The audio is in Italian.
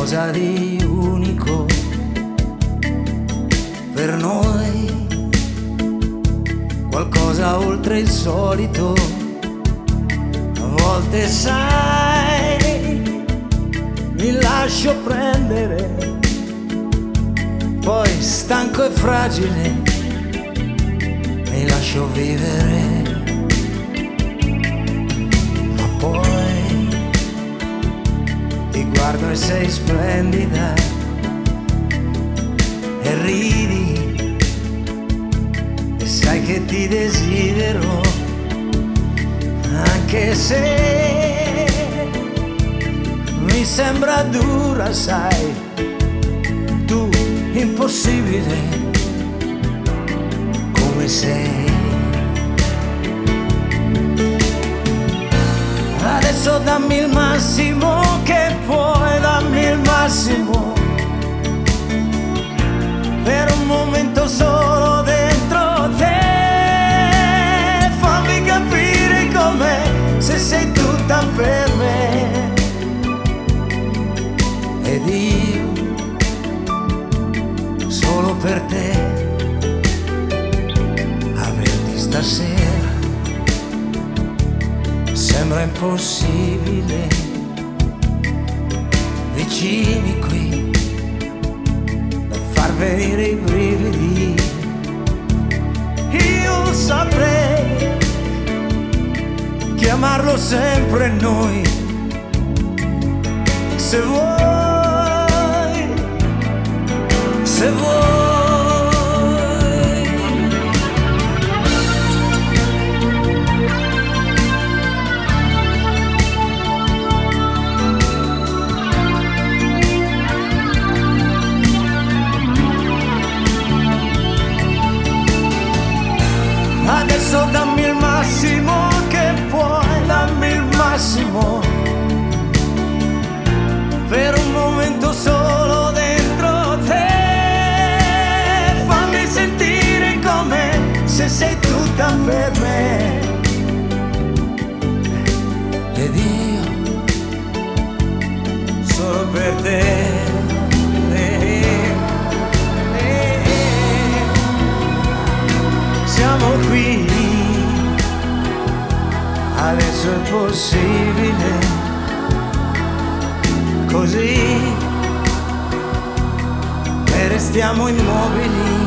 qualcosa di unico per noi, qualcosa oltre il solito. A volte sai, mi lascio prendere, poi stanco e fragile mi lascio vivere. Ma poi ti guardo e sei splendida e ridi e sai che ti desidero, anche se mi sembra dura, sai, tu impossibile come sei. Adesso dammi il massimo che puoi, dammi il massimo, per un momento solo dentro te. Fammi capire com'è, se sei tutta per me. Ed io solo per te, averti stasera sembra impossibile. Vicini qui da far venire i brividi. Io saprei chiamarlo sempre noi, se vuoi, se vuoi. Adesso dammi il massimo che puoi, dammi il massimo, per un momento solo dentro te. Fammi sentire com'è, se sei tutta per me. Ed io solo per te. Siamo qui, adesso è possibile, così e restiamo immobili.